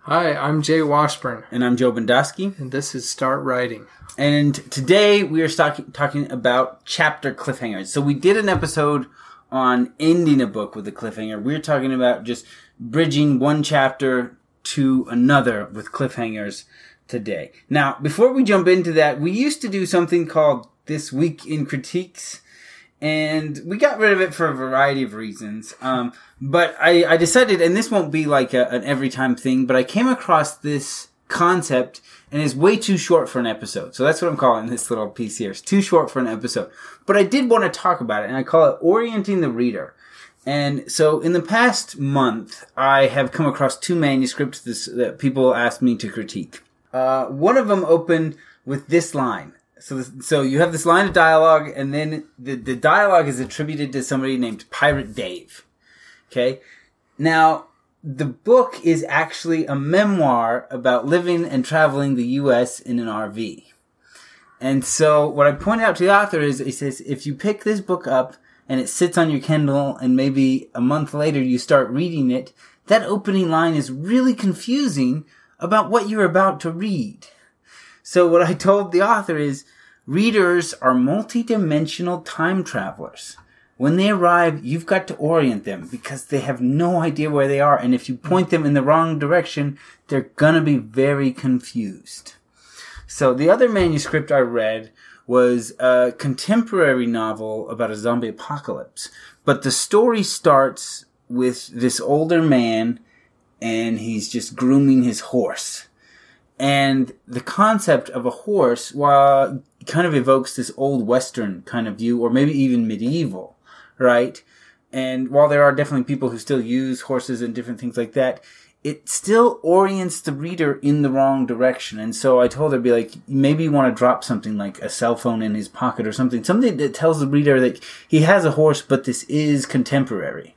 Hi, I'm Jay Washburn. And I'm Joe Bendosky. And this is Start Writing. And today we are talking about chapter cliffhangers. So we did an episode on ending a book with a cliffhanger. We're talking about just bridging one chapter to another with cliffhangers today. Now, before we jump into that, we used to do something called This Week in Critiques. And we got rid of it for a variety of reasons. But I decided, and this won't be like an every time thing, but I came across this concept and it's way too short for an episode. So that's what I'm calling this little piece here. It's too short for an episode. But I did want to talk about it, and I call it Orienting the Reader. And so in the past month, I have come across two manuscripts that people asked me to critique. One of them opened with this line. So you have this line of dialogue, and then the dialogue is attributed to somebody named Pirate Dave. Okay? Now, the book is actually a memoir about living and traveling the U.S. in an RV. And so what I point out to the author is, he says, if you pick this book up and it sits on your Kindle and maybe a month later you start reading it, that opening line is really confusing about what you're about to read. So what I told the author is, readers are multi-dimensional time travelers. When they arrive, you've got to orient them because they have no idea where they are. And if you point them in the wrong direction, they're gonna be very confused. So the other manuscript I read was a contemporary novel about a zombie apocalypse. But the story starts with this older man and he's just grooming his horse. And the concept of a horse, while it kind of evokes this old Western kind of view, or maybe even medieval, right? And while there are definitely people who still use horses and different things like that, it still orients the reader in the wrong direction. And so I told her, be like, maybe you want to drop something like a cell phone in his pocket or something that tells the reader that he has a horse, but this is contemporary.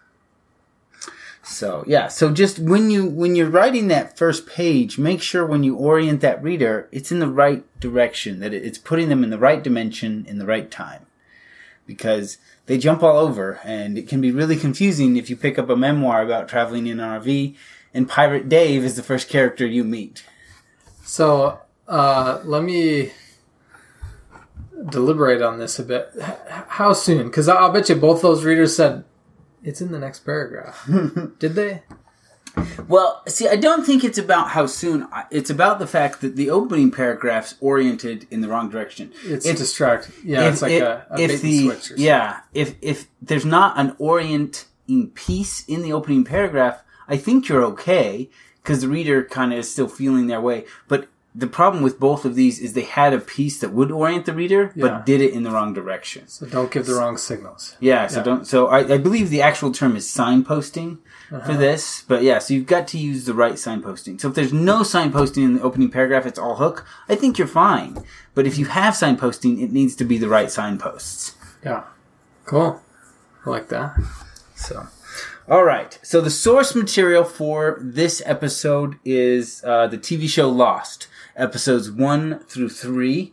So, yeah. So just when you're writing that first page, make sure when you orient that reader, it's in the right direction, that it's putting them in the right dimension in the right time. Because they jump all over, and it can be really confusing if you pick up a memoir about traveling in an RV, and Pirate Dave is the first character you meet. So, let me deliberate on this a bit. How soon? Because I'll bet you both those readers said, it's in the next paragraph. Did they? Well, see, I don't think it's about how soon. It's about the fact that the opening paragraph's oriented in the wrong direction. It's distracting. Yeah, it's like a bait and switch or something. Yeah, if there's not an orienting piece in the opening paragraph, I think you're okay, because the reader kind of is still feeling their way. But the problem with both of these is they had a piece that would orient the reader, but did it in the wrong direction. So don't give the wrong signals. Yeah, so I believe the actual term is signposting for this, but yeah, so you've got to use the right signposting. So if there's no signposting in the opening paragraph, it's all hook, I think you're fine. But if you have signposting, it needs to be the right signposts. Yeah. Cool. I like that. So, alright. So the source material for this episode is the TV show Lost, episodes 1 through 3.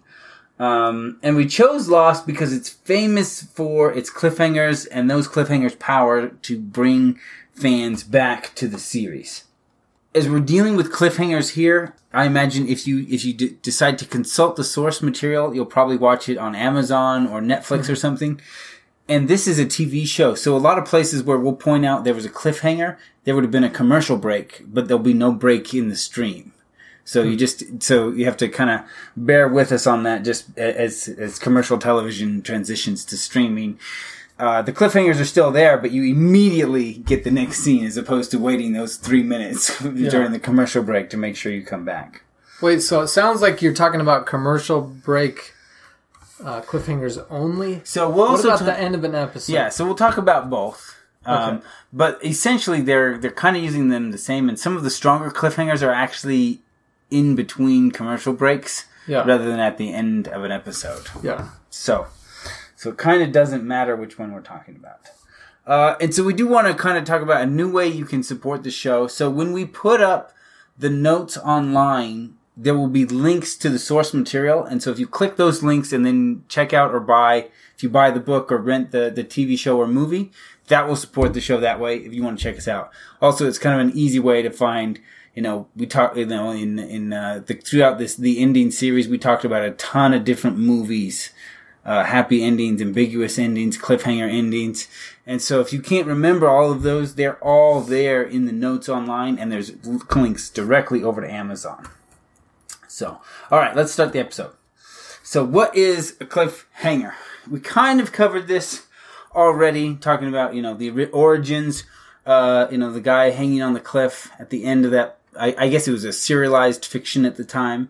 And we chose Lost because it's famous for its cliffhangers, and those cliffhangers' power to bring fans back to the series. As we're dealing with cliffhangers here, I imagine if you decide to consult the source material, you'll probably watch it on Amazon or Netflix or something. And this is a TV show, so a lot of places where we'll point out there was a cliffhanger, there would have been a commercial break, but there'll be no break in the stream. So you have to kind of bear with us on that, just as commercial television transitions to streaming. The cliffhangers are still there, but you immediately get the next scene as opposed to waiting those 3 minutes during the commercial break to make sure you come back. Wait, so it sounds like you're talking about commercial break cliffhangers only? So we'll what about the end of an episode? Yeah, so we'll talk about both. Okay. But essentially they're kind of using them the same, and some of the stronger cliffhangers are actually in between commercial breaks rather than at the end of an episode. Yeah. So it kind of doesn't matter which one we're talking about. And so we do want to kind of talk about a new way you can support the show. So when we put up the notes online, there will be links to the source material. And so if you click those links and then check out or buy, if you buy the book or rent the TV show or movie, that will support the show that way if you want to check us out. Also, it's kind of an easy way to find, we talked, throughout the ending series, we talked about a ton of different movies, happy endings, ambiguous endings, cliffhanger endings. And so if you can't remember all of those, they're all there in the notes online, and there's links directly over to Amazon. So, all right, let's start the episode. So what is a cliffhanger? We kind of covered this already, talking about, the origins, the guy hanging on the cliff at the end of that. I guess it was a serialized fiction at the time.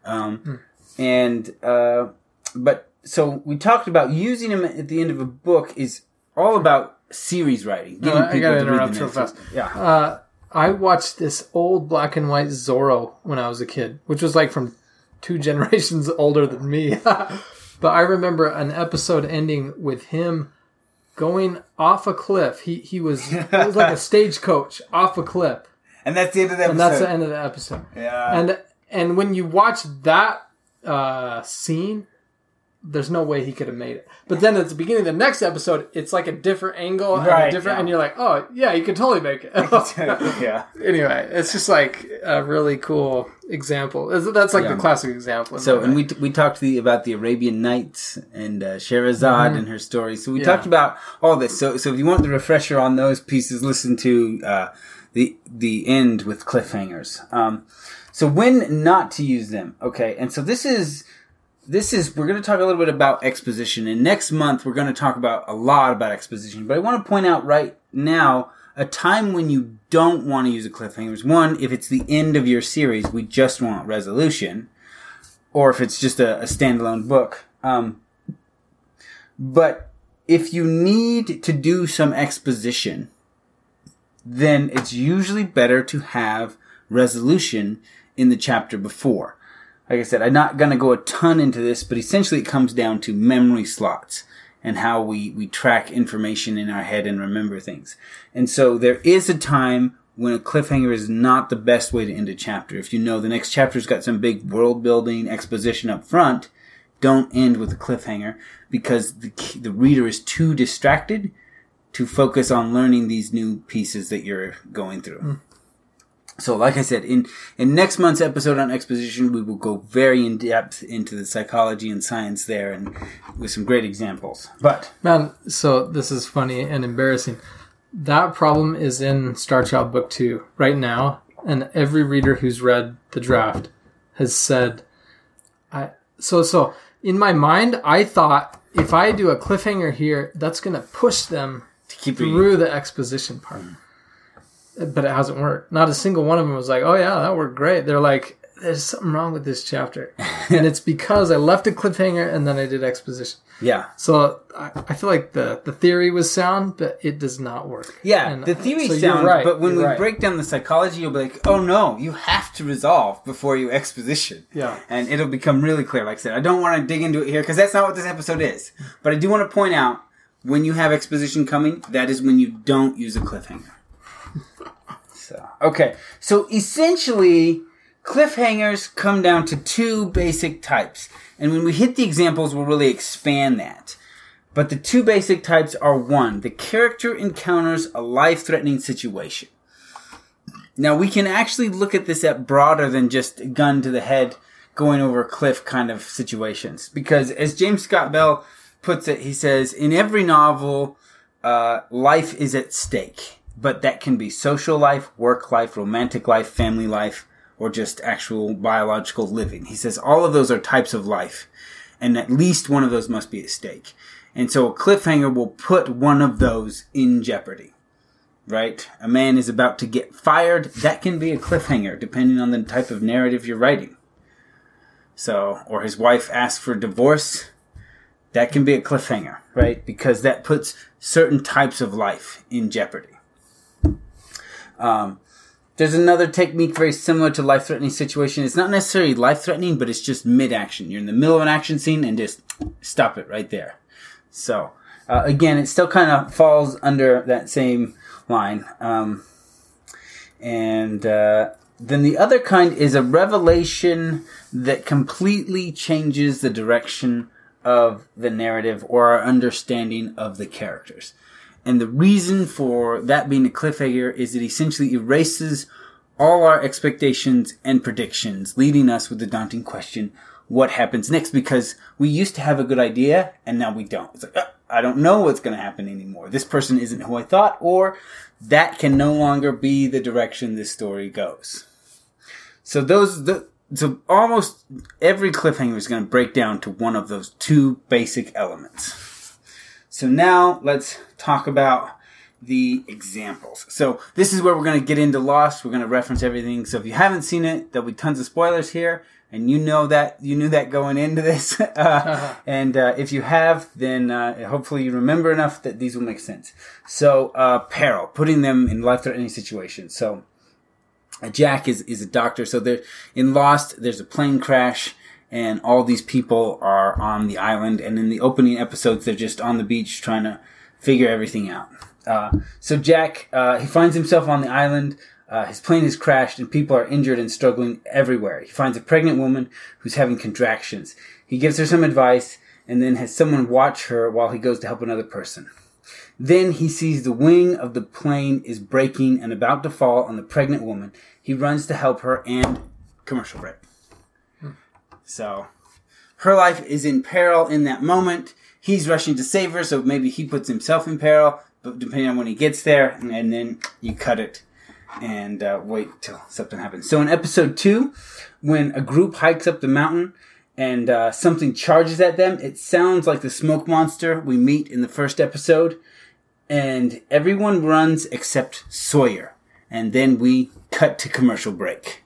But so we talked about using him at the end of a book is all about series writing. I gotta interrupt real fast. Yeah. I watched this old black and white Zorro when I was a kid, which was like from 2 generations older than me. But I remember an episode ending with him going off a cliff. It was like a stagecoach off a cliff. And that's the end of the episode. And that's the end of the episode. Yeah. And when you watch that scene, there's no way he could have made it. But then at the beginning of the next episode, it's like a different angle and you're like, oh yeah, you can totally make it. Yeah. Anyway, it's just like a really cool example. That's like the classic example. So, and we talked about the Arabian Nights and Sherazade and her story. So we talked about all this. So if you want the refresher on those pieces, listen to the end with cliffhangers. So when not to use them. Okay, and so this is we're going to talk a little bit about exposition, and next month we're going to talk about a lot about exposition. But I want to point out right now a time when you don't want to use a cliffhanger is one, if it's the end of your series, we just want resolution, or if it's just a standalone book. But if you need to do some exposition, then it's usually better to have resolution in the chapter before. Like I said, I'm not going to go a ton into this, but essentially it comes down to memory slots and how we track information in our head and remember things. And so there is a time when a cliffhanger is not the best way to end a chapter. If you know the next chapter's got some big world building exposition up front, don't end with a cliffhanger because the reader is too distracted to focus on learning these new pieces that you're going through. So like I said, in next month's episode on exposition, we will go very in depth into the psychology and science there and with some great examples. But man, so this is funny and embarrassing. That problem is in Star Child Book 2 right now, and every reader who's read the draft has said, so in my mind, I thought if I do a cliffhanger here, that's going to push them to keep through the exposition part. But it hasn't worked. Not a single one of them was like, oh yeah, that worked great. They're like, there's something wrong with this chapter. And it's because I left a cliffhanger and then I did exposition. Yeah. So I feel like the theory was sound, but it does not work. Yeah, and the theory's sound, but when we break down the psychology, you'll be like, oh no, you have to resolve before you exposition. Yeah. And it'll become really clear. Like I said, I don't want to dig into it here because that's not what this episode is. But I do want to point out, when you have exposition coming, that is when you don't use a cliffhanger. Okay, so essentially, cliffhangers come down to 2 basic types. And when we hit the examples, we'll really expand that. But the 2 basic types are 1, the character encounters a life-threatening situation. Now, we can actually look at this at broader than just gun to the head, going over a cliff kind of situations. Because as James Scott Bell puts it, he says, in every novel, life is at stake. But that can be social life, work life, romantic life, family life, or just actual biological living. He says all of those are types of life, and at least one of those must be at stake. And so a cliffhanger will put one of those in jeopardy, right? A man is about to get fired. That can be a cliffhanger, depending on the type of narrative you're writing. So, or his wife asks for divorce. That can be a cliffhanger, right? Because that puts certain types of life in jeopardy. There's another technique very similar to life-threatening situation. It's not necessarily life-threatening, but it's just mid-action. You're in the middle of an action scene and just stop it right there. So, again, it still kind of falls under that same line. Then the other kind is a revelation that completely changes the direction of the narrative or our understanding of the characters. And the reason for that being a cliffhanger is it essentially erases all our expectations and predictions, leading us with the daunting question, what happens next? Because we used to have a good idea, and now we don't. It's like, I don't know what's going to happen anymore. This person isn't who I thought, or that can no longer be the direction this story goes. So so almost every cliffhanger is going to break down to one of those two basic elements. So now let's talk about the examples. So this is where we're going to get into Lost. We're going to reference everything. So if you haven't seen it, there'll be tons of spoilers here. And you knew that going into this. And if you have, then hopefully you remember enough that these will make sense. So peril, putting them in life-threatening situations. So Jack is a doctor. So in Lost, there's a plane crash, and all these people are on the island. And in the opening episodes, they're just on the beach trying to figure everything out. So Jack, he finds himself on the island. His plane has crashed and people are injured and struggling everywhere. He finds a pregnant woman who's having contractions. He gives her some advice and then has someone watch her while he goes to help another person. Then he sees the wing of the plane is breaking and about to fall on the pregnant woman. He runs to help her and commercial break. So her life is in peril in that moment. He's rushing to save her, so maybe he puts himself in peril, but depending on when he gets there, and then you cut it and wait till something happens. So in episode 2, when a group hikes up the mountain and something charges at them, it sounds like the smoke monster we meet in the first episode. And everyone runs except Sawyer. And then we cut to commercial break.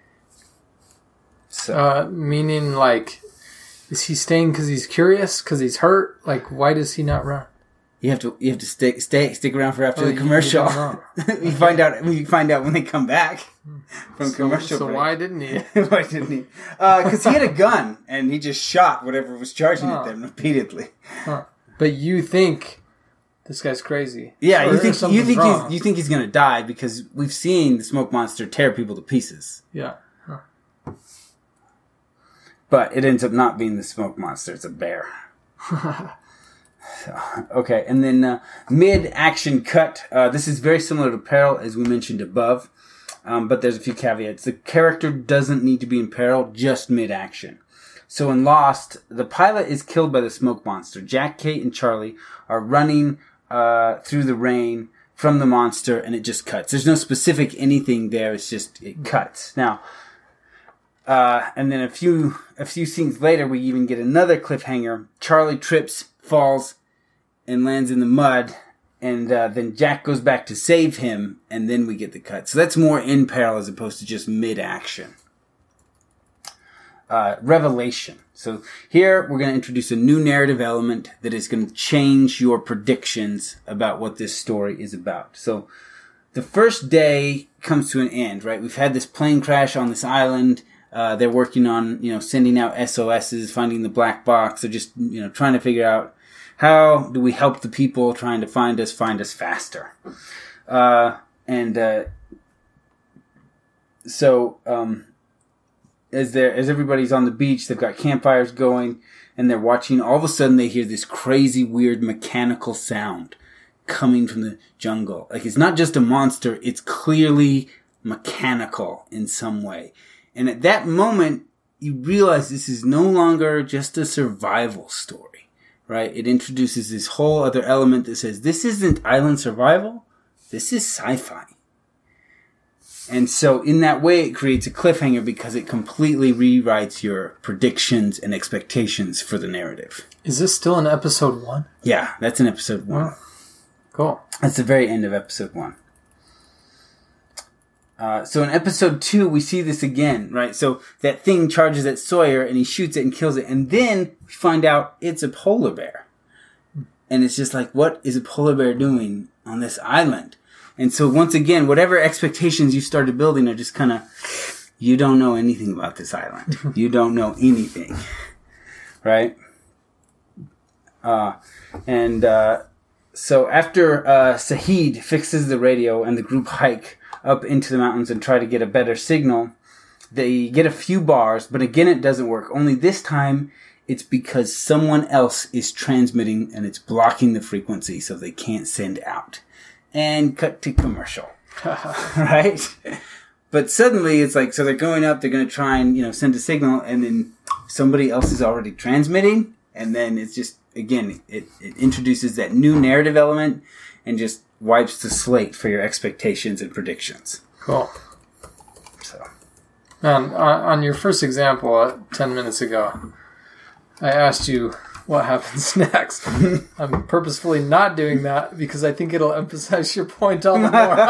So, meaning, like, is he staying because he's curious? Because he's hurt? Like, why does he not run? You have to stick around for after the commercial. We find out when they come back from commercial. So break. Why didn't he? Why didn't he? Because he had a gun and he just shot whatever was charging at them repeatedly. But you think this guy's crazy? Yeah, you think he's gonna die because we've seen the smoke monster tear people to pieces. Yeah. But it ends up not being the smoke monster; it's a bear. So, okay, and then mid-action cut. This is very similar to peril, as we mentioned above, but there's a few caveats. The character doesn't need to be in peril, just mid-action. So in Lost, the pilot is killed by the smoke monster. Jack, Kate, and Charlie are running through the rain from the monster, and it just cuts. There's no specific anything there. It's just, it cuts. Now, and then a few scenes later, we even get another cliffhanger. Charlie trips, falls, and lands in the mud, and then Jack goes back to save him, and then we get the cut. So that's more in peril as opposed to just mid-action. Revelation. So here we're going to introduce a new narrative element that is going to change your predictions about what this story is about. So the first day comes to an end, right? We've had this plane crash on this island. They're working on, sending out SOSs, finding the black box. They're just, trying to figure out how do we help the people trying to find us faster. As everybody's on the beach, they've got campfires going and they're watching. All of a sudden they hear this crazy, weird mechanical sound coming from the jungle. Like, it's not just a monster, it's clearly mechanical in some way. And at that moment, you realize this is no longer just a survival story, right? It introduces this whole other element that says, this isn't island survival, this is sci-fi. And so in that way, it creates a cliffhanger because it completely rewrites your predictions and expectations for the narrative. Is this still in episode 1? Yeah, that's in episode 1. Oh, cool. That's the very end of episode 1. So in episode 2, we see this again, right? So that thing charges at Sawyer and he shoots it and kills it. And then we find out it's a polar bear. And it's just like, what is a polar bear doing on this island? And so once again, whatever expectations you started building are just kind of, you don't know anything about this island. You don't know anything. Right? So after Sahid fixes the radio and the group hike up into the mountains and try to get a better signal, they get a few bars, but again it doesn't work. Only this time it's because someone else is transmitting and it's blocking the frequency so they can't send out. And cut to commercial. Right? But suddenly it's like, so they're going up, they're going to try and, send a signal, and then somebody else is already transmitting, and then it's just, again, it introduces that new narrative element and just wipes the slate for your expectations and predictions. Cool. So, on your first example 10 minutes ago, I asked you what happens next. I'm purposefully not doing that because I think it'll emphasize your point all the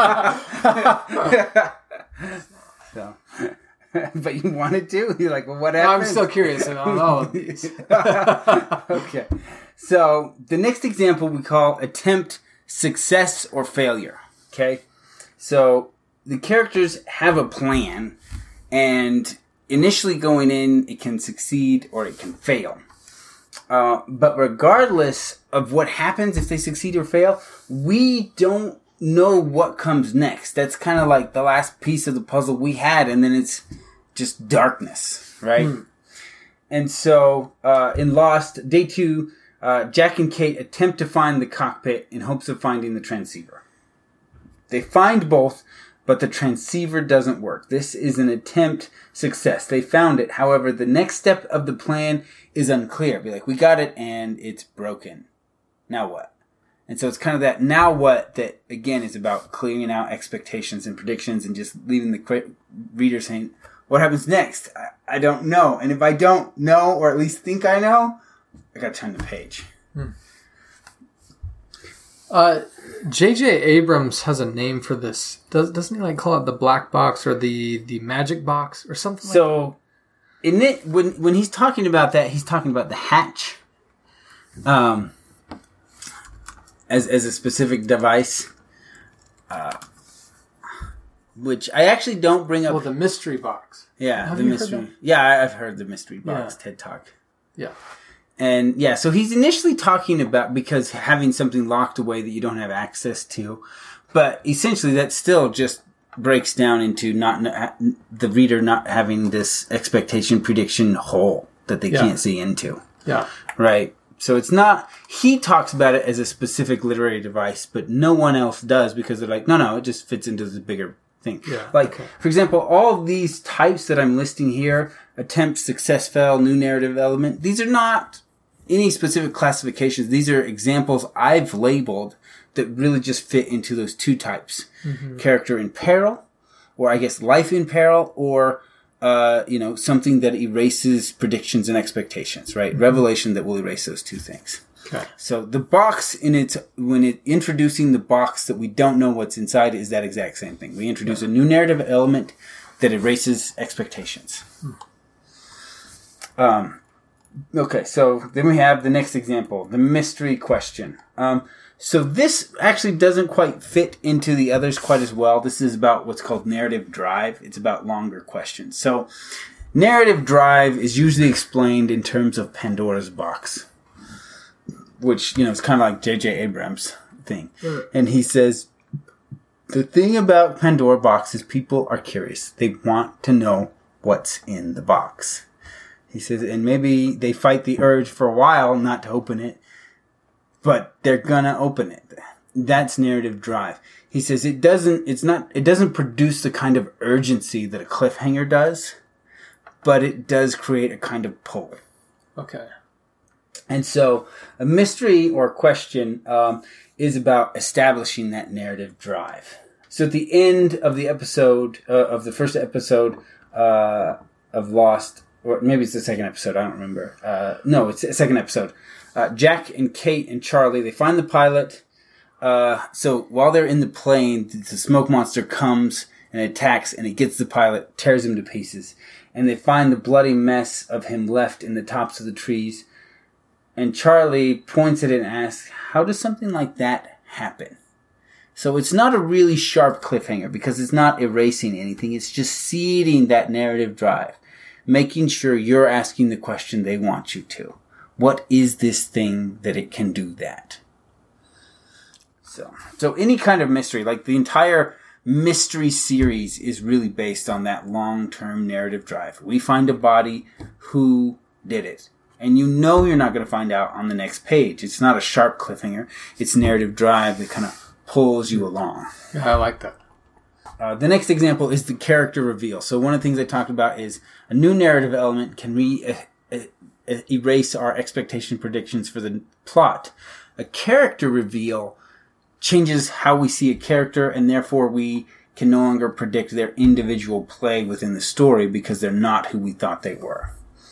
more. So, but you wanted to? You're like, well, what happened? I'm still curious about all of these. Okay. So, the next example we call attempt, success, or failure. Okay? So, the characters have a plan, and initially going in, it can succeed or it can fail. But regardless of what happens if they succeed or fail, we don't know what comes next. That's kind of like the last piece of the puzzle we had, and then it's just darkness, right? And so, in Lost, Day 2, Jack and Kate attempt to find the cockpit in hopes of finding the transceiver. They find both, but the transceiver doesn't work. This is an attempt success. They found it. However, the next step of the plan is unclear. Be like, we got it and it's broken. Now what? And so it's kind of that now what that, again, is about clearing out expectations and predictions and just leaving the reader saying, what happens next? I don't know. And if I don't know, or at least think I know, I got to turn the page. J.J. Abrams has a name for this. Doesn't he call it the black box or the magic box or something like that? So, in it, when he's talking about that, he's talking about the hatch as a specific device, which I actually don't bring up. Well, the mystery box. Yeah, Have the you mystery. heard that? Yeah, I've heard the mystery box TED Talk. Yeah. And yeah, so he's initially talking about because having something locked away that you don't have access to, but essentially that still just breaks down into the reader not having this expectation prediction hole that they can't see into. Yeah. Right. So it's not, he talks about it as a specific literary device, but no one else does because they're like, no, it just fits into the bigger thing. Yeah. For example, all of these types that I'm listing here, attempt, success, fail, new narrative element, these are not any specific classifications. These are examples I've labeled that really just fit into those two types. Mm-hmm. Character in peril, or I guess life in peril, or, something that erases predictions and expectations, right? Mm-hmm. Revelation that will erase those two things. Okay. So the box when introducing the box that we don't know what's inside is that exact same thing. We introduce a new narrative element that erases expectations. Okay, so then we have the next example, the mystery question. So this actually doesn't quite fit into the others quite as well. This is about what's called narrative drive. It's about longer questions. So narrative drive is usually explained in terms of Pandora's box, which, is kind of like J.J. Abrams' thing. And he says, the thing about Pandora box is people are curious. They want to know what's in the box. He says, and maybe they fight the urge for a while not to open it, but they're gonna open it. That's narrative drive. He says it doesn't produce the kind of urgency that a cliffhanger does, but it does create a kind of pull. Okay. And so a mystery or question is about establishing that narrative drive. So at the end of the episode, of the first episode of Lost, or maybe it's the second episode, I don't remember. No, it's the second episode. Jack and Kate and Charlie, they find the pilot. So while they're in the plane, the smoke monster comes and attacks, and it gets the pilot, tears him to pieces. And they find the bloody mess of him left in the tops of the trees. And Charlie points at it and asks, how does something like that happen? So it's not a really sharp cliffhanger because it's not erasing anything. It's just seeding that narrative drive, making sure you're asking the question they want you to. What is this thing that it can do that? So any kind of mystery, like the entire mystery series is really based on that long-term narrative drive. We find a body, who did it? And you're not going to find out on the next page. It's not a sharp cliffhanger. It's narrative drive that kind of pulls you along. Yeah, I like that. The next example is the character reveal. So one of the things I talked about is a new narrative element can erase our expectation predictions for the plot. A character reveal changes how we see a character, and therefore we can no longer predict their individual play within the story because they're not who we thought they were.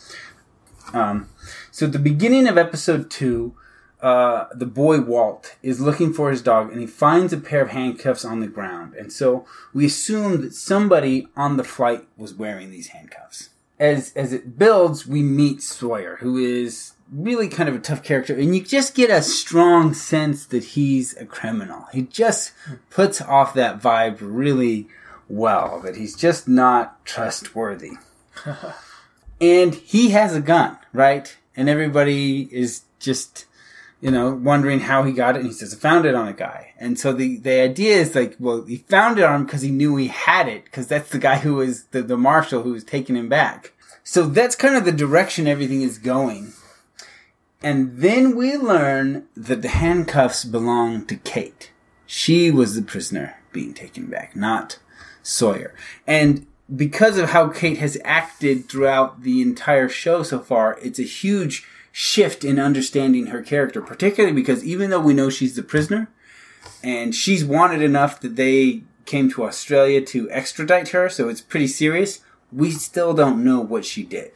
So at the beginning of episode 2, the boy Walt is looking for his dog, and he finds a pair of handcuffs on the ground. And so we assume that somebody on the flight was wearing these handcuffs. As it builds, we meet Sawyer, who is really kind of a tough character, and you just get a strong sense that he's a criminal. He just puts off that vibe really well, that he's just not trustworthy. And he has a gun, right? And everybody is just, wondering how he got it. And he says, I found it on a guy. And so the idea is like, well, he found it on him because he knew he had it, because that's the guy who was the marshal who was taking him back. So that's kind of the direction everything is going. And then we learn that the handcuffs belong to Kate. She was the prisoner being taken back, not Sawyer. And because of how Kate has acted throughout the entire show so far, it's a huge shift in understanding her character, particularly because even though we know she's the prisoner, and she's wanted enough that they came to Australia to extradite her, so it's pretty serious, we still don't know what she did.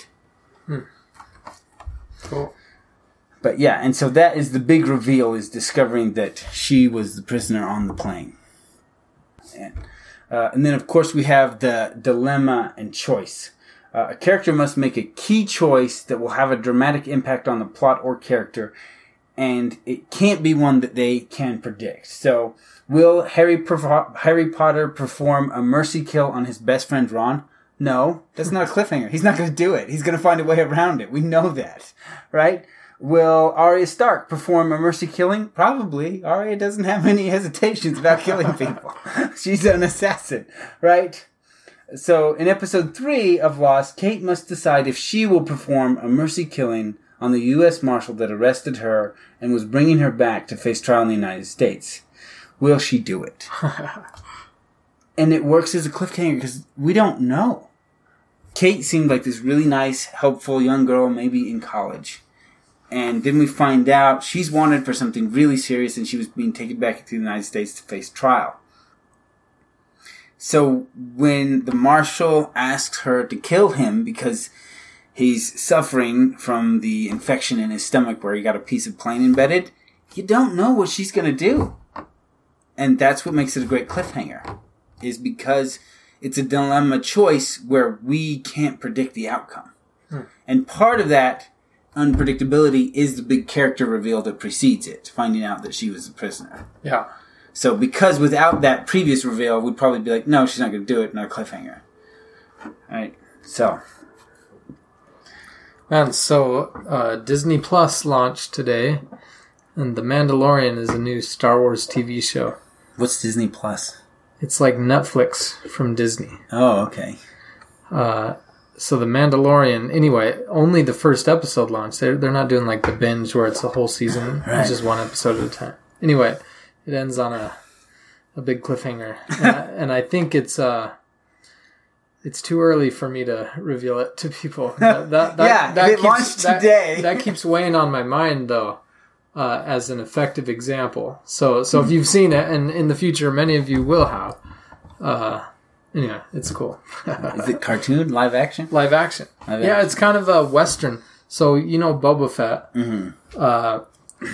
Cool. But yeah, and so that is the big reveal, is discovering that she was the prisoner on the plane. And then, of course, we have the dilemma and choice. A character must make a key choice that will have a dramatic impact on the plot or character, and it can't be one that they can predict. So, will Harry Potter perform a mercy kill on his best friend Ron? No, that's not a cliffhanger. He's not going to do it. He's going to find a way around it. We know that, right? Will Arya Stark perform a mercy killing? Probably. Arya doesn't have any hesitations about killing people. She's an assassin, right? So in episode 3 of Lost, Kate must decide if she will perform a mercy killing on the U.S. Marshal that arrested her and was bringing her back to face trial in the United States. Will she do it? And it works as a cliffhanger because we don't know. Kate seemed like this really nice, helpful young girl, maybe in college. And then we find out she's wanted for something really serious, and she was being taken back to the United States to face trial. So when the marshal asks her to kill him because he's suffering from the infection in his stomach where he got a piece of plane embedded, you don't know what she's going to do. And that's what makes it a great cliffhanger, is because it's a dilemma choice where we can't predict the outcome. And part of that unpredictability is the big character reveal that precedes it, finding out that she was a prisoner. Yeah. So because without that previous reveal, we'd probably be like, no, she's not going to do it, not a cliffhanger. Alright, so. Man, so Disney Plus launched today, and The Mandalorian is a new Star Wars TV show. What's Disney Plus? It's like Netflix from Disney. Oh, okay. So The Mandalorian, anyway, only the first episode launched. They're not doing like the binge where it's a whole season. Right. It's just one episode at a time. Anyway, it ends on a big cliffhanger. And I think it's too early for me to reveal it to people. It launched today. That keeps weighing on my mind, though, as an effective example. So if you've seen it, and in the future many of you will have, anyway, it's cool. Is it cartoon? Live action? Live action. Yeah, it's kind of a Western. So, Boba Fett. Mm-hmm.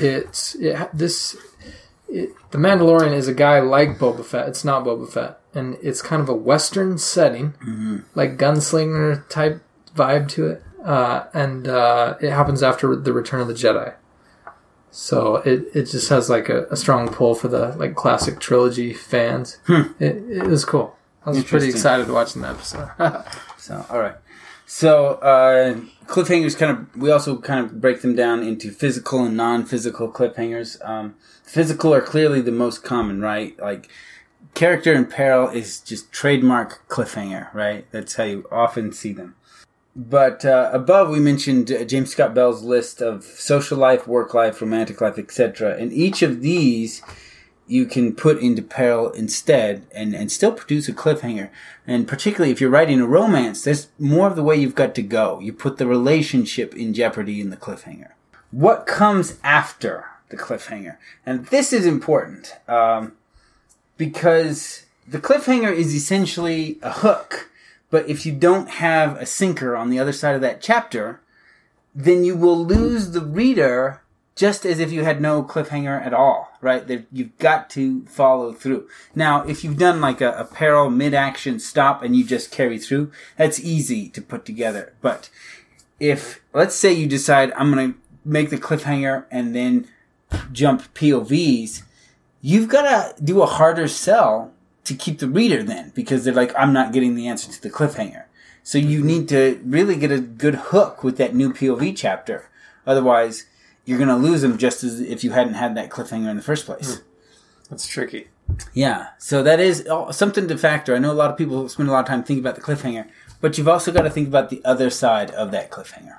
The Mandalorian is a guy like Boba Fett. It's not Boba Fett. And it's kind of a Western setting, like gunslinger type vibe to it. And it happens after the Return of the Jedi. So it just has like a strong pull for the like classic trilogy fans. It was cool. I was pretty excited watching the episode. So, all right. So, cliffhangers we also kind of break them down into physical and non-physical cliffhangers. Physical are clearly the most common, right? Like, character in peril is just trademark cliffhanger, right? That's how you often see them. But above, we mentioned James Scott Bell's list of social life, work life, romantic life, etc. And each of these you can put into peril instead and still produce a cliffhanger. And particularly if you're writing a romance, there's more of the way you've got to go. You put the relationship in jeopardy in the cliffhanger. What comes after the cliffhanger? And this is important because the cliffhanger is essentially a hook. But if you don't have a sinker on the other side of that chapter, then you will lose the reader just as if you had no cliffhanger at all, right? You've got to follow through. Now, if you've done like a peril mid-action stop and you just carry through, that's easy to put together. But if, let's say you decide, I'm going to make the cliffhanger and then jump POVs, you've got to do a harder sell to keep the reader then, because they're like, I'm not getting the answer to the cliffhanger. So you need to really get a good hook with that new POV chapter. Otherwise, you're going to lose them just as if you hadn't had that cliffhanger in the first place. That's tricky. Yeah. So that is something to factor. I know a lot of people spend a lot of time thinking about the cliffhanger, but you've also got to think about the other side of that cliffhanger.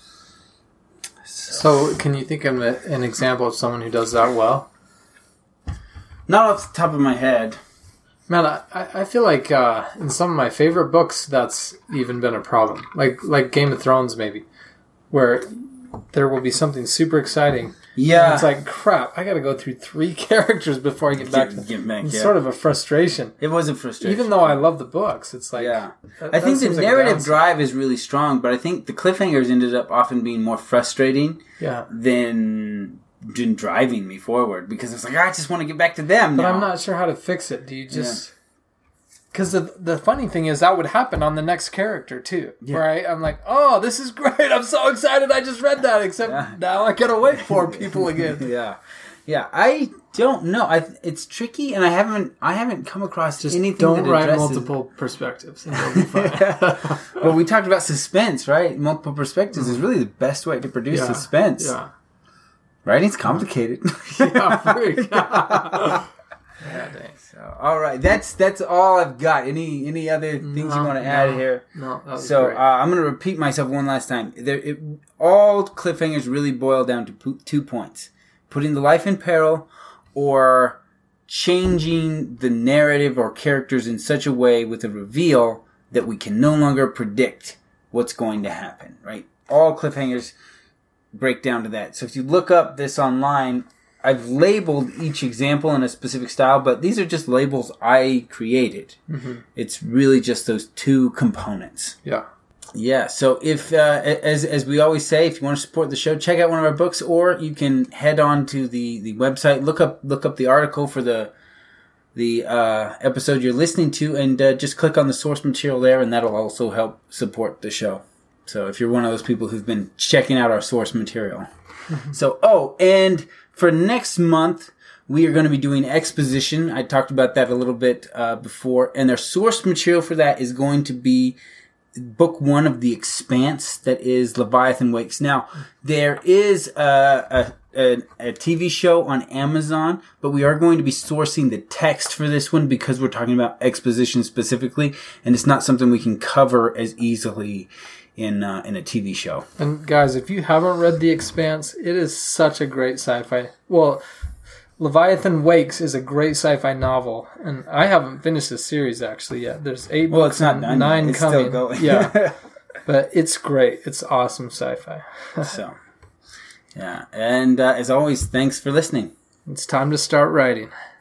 So can you think of an example of someone who does that well? Not off the top of my head. Man, I feel like in some of my favorite books, that's even been a problem. Like Game of Thrones, maybe, where there will be something super exciting. Yeah. And it's like, crap, I got to go through 3 characters before I get back to It's sort of a frustration. It was a frustration. Even though I love the books, it's like... Yeah. I think the narrative drive is really strong, but I think the cliffhangers ended up often being more frustrating than driving me forward, because it's like, I just want to get back to them now. But I'm not sure how to fix it. Do you just... Because the funny thing is that would happen on the next character too. Yeah. Where I'm like, oh, this is great. I'm so excited. I just read that. Except now I got to wait for people again. Yeah. I don't know. It's tricky, and I haven't come across just anything. Don't write multiple perspectives, and you'll be fine. Well, we talked about suspense, right? Multiple perspectives is really the best way to produce suspense. Yeah. Writing's complicated. Yeah, dang. So, all right, that's all I've got. Any other things you want to add here? No, that was so great. I'm going to repeat myself one last time. All cliffhangers really boil down to 2 points: putting the life in peril, or changing the narrative or characters in such a way with a reveal that we can no longer predict what's going to happen. Right? All cliffhangers break down to that. So if you look up this online, I've labeled each example in a specific style, but these are just labels I created. Mm-hmm. It's really just those 2 components. Yeah. So if, as we always say, if you want to support the show, check out one of our books, or you can head on to the website, look up the article for the episode you're listening to, and just click on the source material there, and that'll also help support the show. So if you're one of those people who've been checking out our source material. So, and for next month, we are going to be doing exposition. I talked about that a little bit before. And our source material for that is going to be book 1 of The Expanse, that is Leviathan Wakes. Now, there is a TV show on Amazon, but we are going to be sourcing the text for this one because we're talking about exposition specifically, and it's not something we can cover as easily in a TV show. And guys, if you haven't read The Expanse, it is such a great sci-fi. Well, Leviathan Wakes is a great sci-fi novel, and I haven't finished the series actually yet. There's 8 books, it's not done. 9 it's coming. Still going. Yeah, but it's great. It's awesome sci-fi. So, yeah, and as always, thanks for listening. It's time to start writing.